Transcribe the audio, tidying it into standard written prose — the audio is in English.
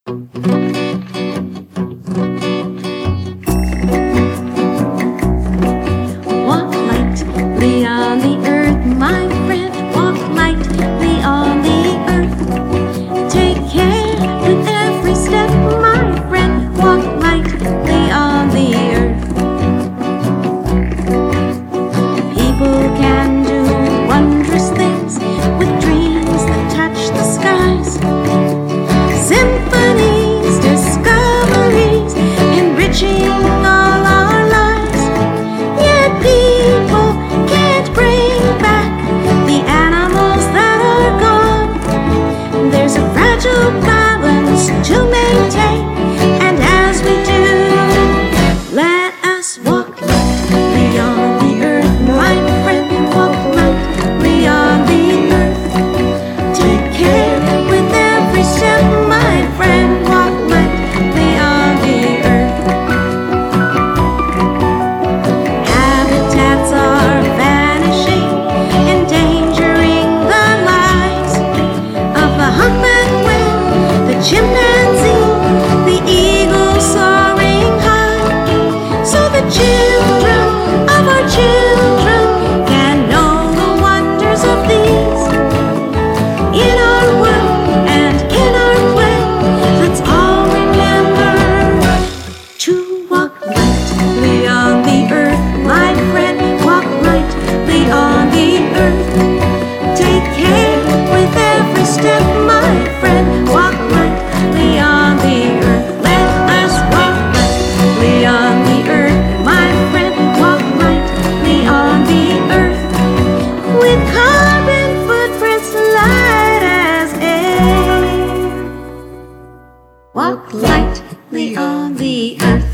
Walk lightly on the earth, my friend. Walk lightly on the earth. Take care with every step, my friend. Walk lightly on the earth. People can do wondrous things with dreams that touch the skies. Symphonies, discoveries, enriching all our lives. Yet people can't bring back the animals that are gone. There's a fragile balance to maintain, and as we do, let us walk lightly on the earth, my friend. Walk lightly on the earth. Take care with every step, my friend. Walk lightly on the earth. Habitats are vanishing, endangering the lives of the humpback whale, the chimpanzee, the eagle soaring high. So the children of our children can know the wonders of these. In our work and in our play, let's all remember to walk lightly on the earth, my friend. Walk lightly on the earth. Take care with every step, my friend. Walk lightly on the earth. Let us walk lightly on the earth, my friend. Walk lightly on the earth. With carbon footprints light as air. Walk lightly on the earth.